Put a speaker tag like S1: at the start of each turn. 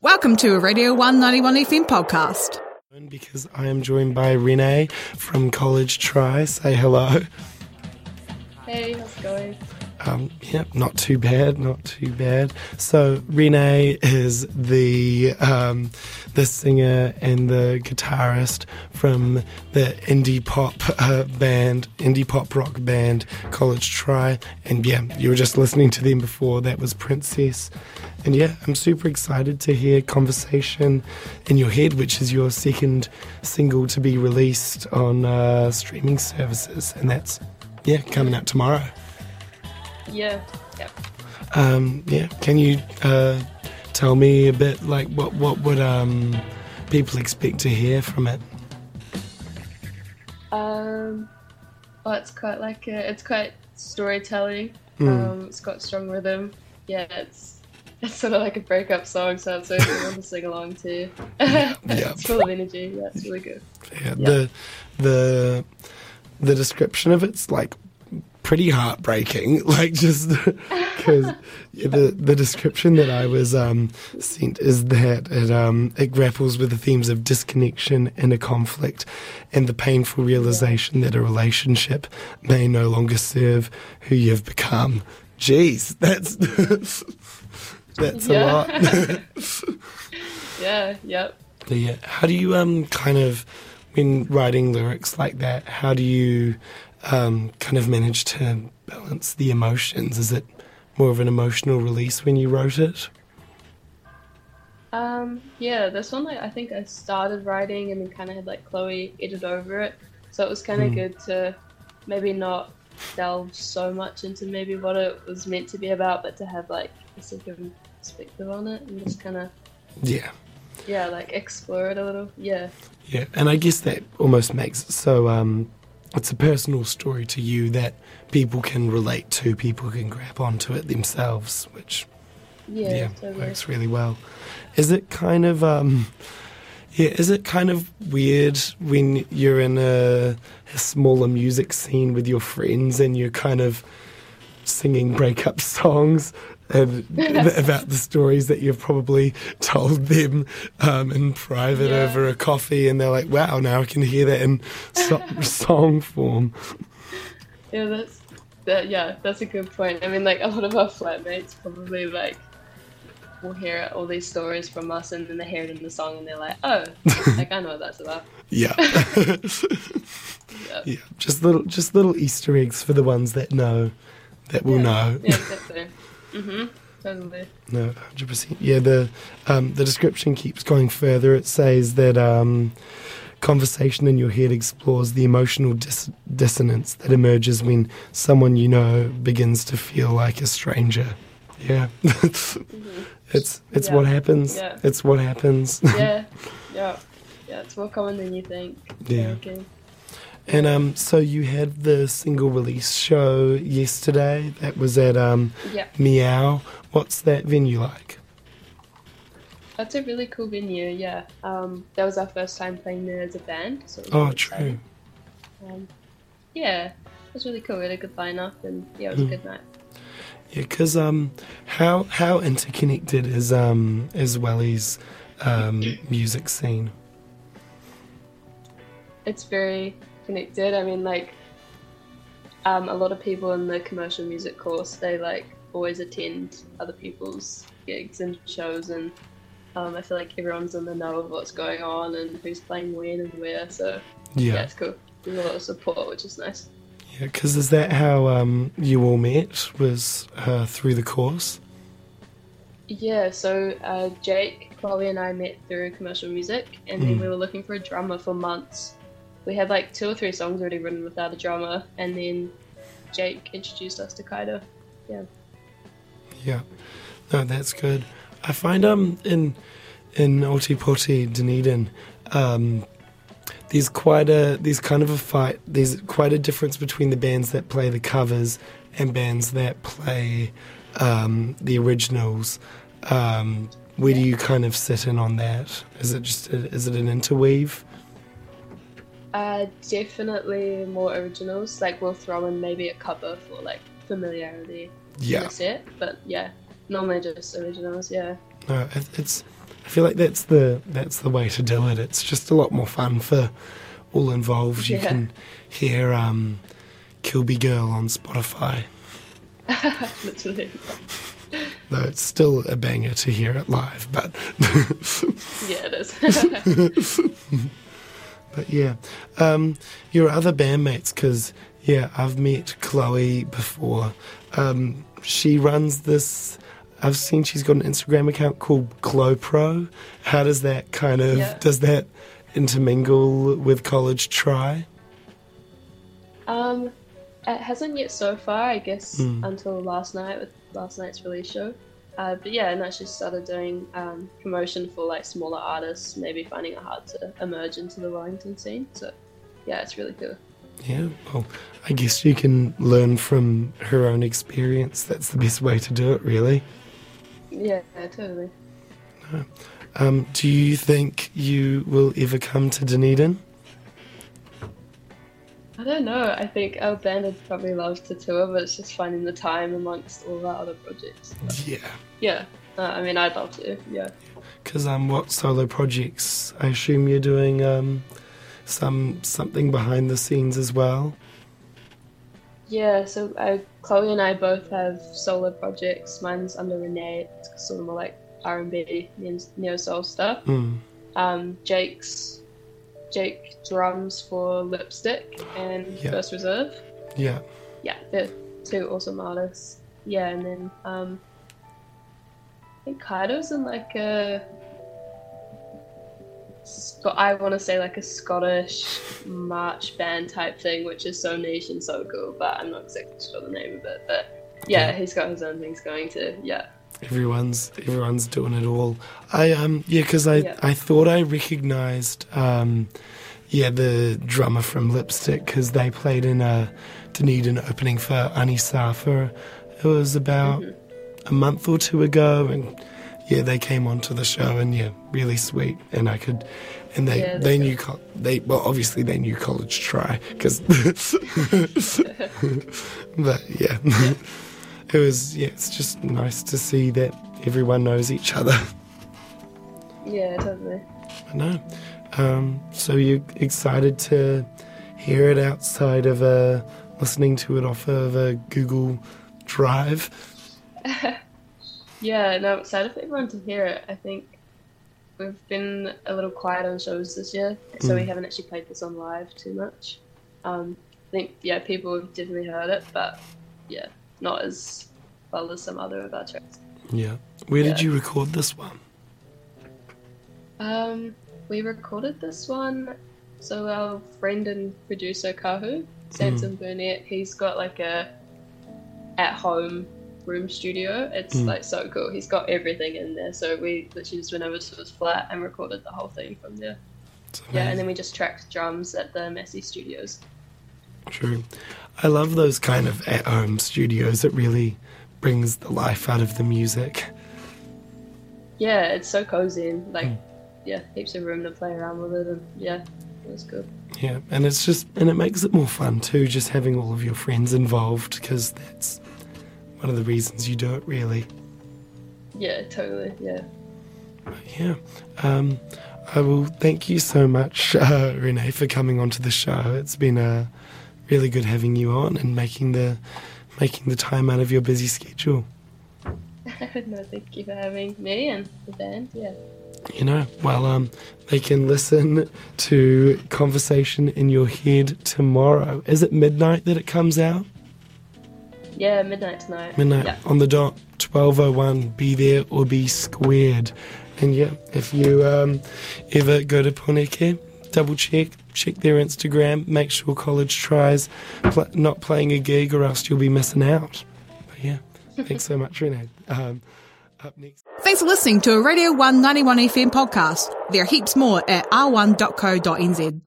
S1: Welcome to a Radio 191 FM podcast.
S2: Because I am joined by Renee from College Try. Say hello.
S3: Hey, how's it going?
S2: Yeah, not too bad. So Renee is the singer and the guitarist from the indie pop rock band College Try. And yeah, you were just listening to them before. That was Princess. And yeah, I'm super excited to hear Conversation in Your Head, which is your second single to be released on streaming services. And that's, coming out tomorrow.
S3: Yeah.
S2: Can you tell me a bit, like, what would people expect to hear from it?
S3: It's quite storytelling. It's got strong rhythm. Yeah, it's sort of like a breakup song, so it's really fun to sing along to. It's full of energy. Yeah, it's really good.
S2: Yeah. The description of it's like pretty heartbreaking, like, just because the description that I was sent is that it grapples with the themes of disconnection, inner conflict, and the painful realization that a relationship may no longer serve who you've become. Jeez, that's a lot.
S3: Yep.
S2: Yeah. How do you kind of, when writing lyrics like that, how do you kind of manage to balance the emotions? Is it more of an emotional release when you wrote it?
S3: This one, I think I started writing and then kind of had like Chloe edit over it, so it was kind of good to maybe not delve so much into maybe what it was meant to be about, but to have like a second perspective on it and just kind of like explore it a little. Yeah,
S2: and I guess that almost makes it so it's a personal story to you that people can relate to, people can grab onto it themselves, which
S3: totally
S2: works really well. Is it kind of weird when you're in a smaller music scene with your friends and you're kind of singing breakup songs and about the stories that you've probably told them in private over a coffee, and they're like, wow, now I can hear that in song form?
S3: Yeah, that's a good point. I mean, like, a lot of our flatmates probably like will hear all these stories from us and then they hear it in the song and they're like, oh, like, I know what that's about.
S2: Yeah. Yeah, just little Easter eggs for the ones that know, that will know.
S3: Yeah, exactly. Totally.
S2: No, 100%. Yeah, the description keeps going further. It says that Conversation in Your Head explores the emotional dissonance that emerges when someone you know begins to feel like a stranger. Yeah. It's what happens.
S3: Yeah.
S2: It's what happens.
S3: Yeah, it's more common than you think.
S2: Yeah.
S3: Okay.
S2: And so you had the single release show yesterday. That was at Meow. What's that venue like?
S3: That's a really cool venue. Yeah. That was our first time playing there as a band. So
S2: true.
S3: It was really cool. We had a good lineup, and it was a good night.
S2: Yeah, because how interconnected is Welly's music scene?
S3: It's very connected. I mean, like, a lot of people in the commercial music course, they like always attend other people's gigs and shows, and I feel like everyone's in the know of what's going on and who's playing when and where. So it's cool. There's a lot of support, which is nice.
S2: Yeah, because is that how you all met? Was through the course?
S3: Yeah, so Jake, Chloe and I met through commercial music, and then we were looking for a drummer for months. We had like 2 or 3 songs already written without a drummer, and then Jake introduced us to Kaido. Yeah,
S2: no, that's good. I find in Ōtepoti, Dunedin, there's quite a difference between the bands that play the covers and bands that play the originals. Where do you kind of sit in on that? Is it an interweave?
S3: Definitely more originals. Like, we'll throw in maybe a cover for like familiarity in the set, but normally just originals. Yeah.
S2: No, I feel like that's the way to do it. It's just a lot more fun for all involved. You can hear Kilby Girl on Spotify.
S3: Literally.
S2: Though it's still a banger to hear it live, but
S3: yeah, it is.
S2: But yeah, your other bandmates, because I've met Chloe before. She runs this. I've seen she's got an Instagram account called GlowPro. How does that does that intermingle with College Try?
S3: It hasn't yet so far, I guess, until last night with last night's release show. But yeah, and she started doing promotion for like smaller artists, maybe finding it hard to emerge into the Wellington scene. So yeah, it's really cool.
S2: Yeah, well, I guess you can learn from her own experience. That's the best way to do it, really.
S3: Yeah, totally.
S2: Do you think you will ever come to Dunedin?
S3: I don't know. I think our band would probably love to tour, but it's just finding the time amongst all our other projects. But yeah. I mean, I'd love to. Yeah.
S2: Because what solo projects? I assume you're doing something behind the scenes as well.
S3: Yeah. So Chloe and I both have solo projects. Mine's under Renee. It's sort of more like R&B, neo soul stuff. Jake drums for Lipstick and First Reserve. Yeah, they're two awesome artists. Yeah, and then I think Kaido's in like I want to say like a Scottish march band type thing, which is so niche and so cool, but I'm not exactly sure the name of it. But yeah, he's got his own things going too. Yeah.
S2: Everyone's doing it all. Because I thought I recognised the drummer from Lipstick, because they played in Dunedin opening for Anissa for it was about a month or two ago, and they came onto the show, and really sweet, and I could, and they knew obviously they knew College Try, because but yeah. It was, it's just nice to see that everyone knows each other.
S3: Yeah, totally.
S2: I know. So you're excited to hear it outside of listening to it off of a Google Drive?
S3: Yeah, no, I'm excited for everyone to hear it. I think we've been a little quiet on shows this year, so we haven't actually played this on live too much. I think, people have definitely heard it, but not as well as some other of our tracks.
S2: Yeah. Where did you record this one?
S3: We recorded this one, so our friend and producer Kahu, Samson Burnett, he's got like a at-home room studio. It's like so cool. He's got everything in there, so we literally just went over to his flat and recorded the whole thing from there. Yeah, and then we just tracked drums at the Massey Studios.
S2: True. I love those kind of at-home studios. It really brings the life out of the music.
S3: Yeah, it's so cozy and heaps of room to play around with it, and it was good. Yeah,
S2: and it makes it more fun too, just having all of your friends involved, because that's one of the reasons you do it, really.
S3: Yeah, totally. Yeah.
S2: Yeah. I will thank you so much, Renee, for coming onto the show. It's been really good having you on and making the time out of your busy schedule.
S3: No, thank you for having me and the band. Yeah.
S2: They can listen to Conversation in Your Head tomorrow. Is it midnight that it comes out?
S3: Yeah, midnight tonight.
S2: On the dot, 12:01. Be there or be squared. And if you ever go to Poneke, double check their Instagram, make sure College Tries not playing a gig, or else you'll be missing out. But thanks so much, Renee. Up next.
S1: Thanks for listening to a Radio 191 FM podcast. There are heaps more at r1.co.nz.